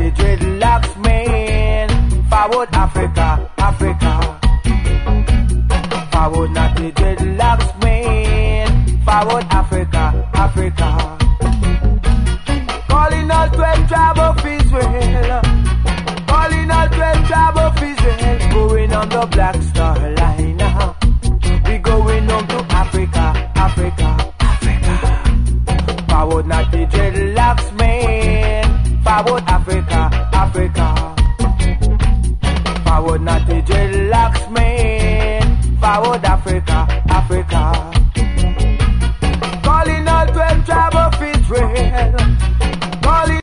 the dreadlocks man. Forward Africa, Africa. Forward not the dreadlocks man. Forward Africa, Africa. Calling all 12 tribes of Israel. Calling all 12 tribes of Israel. Going on the Black Star Line. We going home to Africa, Africa, Africa. Forward not the dreadlocks man. Forward Africa, Africa. Forward not the dreadlocks man. Forward Africa, Africa.